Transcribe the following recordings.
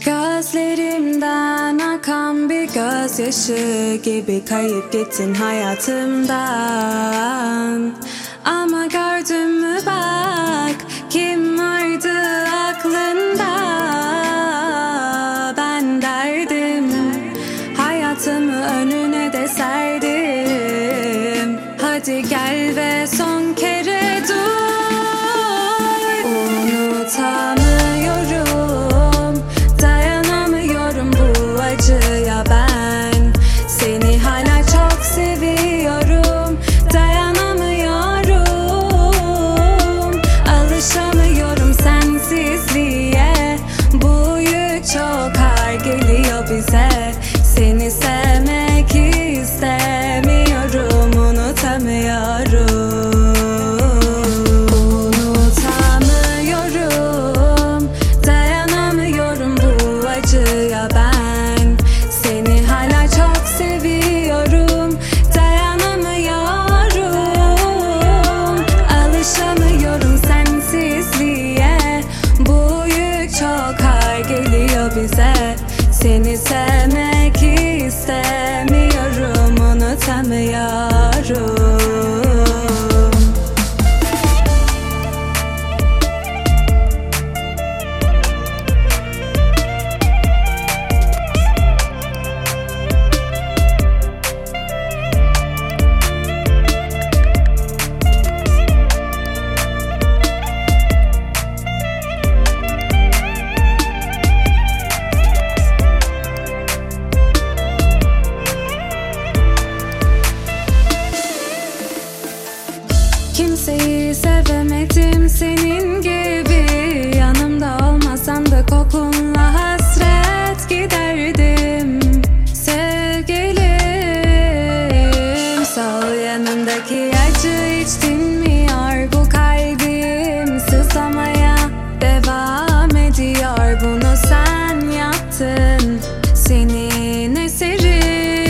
Gözlerimden akan bir gözyaşı gibi kayıp gittin hayatımdan. Ama gördün mü bak, kim vardı aklında? Ben derdim, hayatımı önüne de serdim. Hadi gel ve son kere dur. Unutamıyorum, dayanamıyorum bu acıya ben. Seni hala çok seviyorum, dayanamıyorum. Alışamıyorum sensizliğe, bu yük çok ağır geliyor bize. Seni sevmek istemiyorum, unutamıyorum. Unutamıyorum, dayanamıyorum bu acıya ben. Seni hala çok seviyorum, dayanamıyorum. Alışamıyorum sensizliğe, bu yük çok ağır geliyor bize. Seni sevmek istemiyorum, unutamıyorum. Kimseyi sevemedim senin gibi. Yanımda olmasan da kokunla hasret giderdim. Sevgilim, sol yanındaki acı hiç dinmiyor. Bu kalbim sızlamaya devam ediyor. Bunu sen yaptın, senin eserin.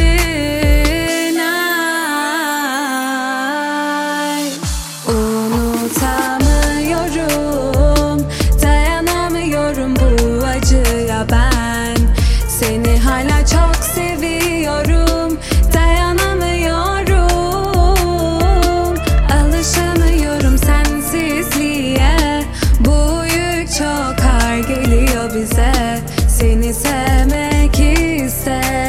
Unutamıyorum, dayanamıyorum bu acıya ben. Seni hala çok seviyorum, dayanamıyorum. Alışamıyorum sensizliğe, bu yük çok ağır geliyor bize. Seni sevmek istedim.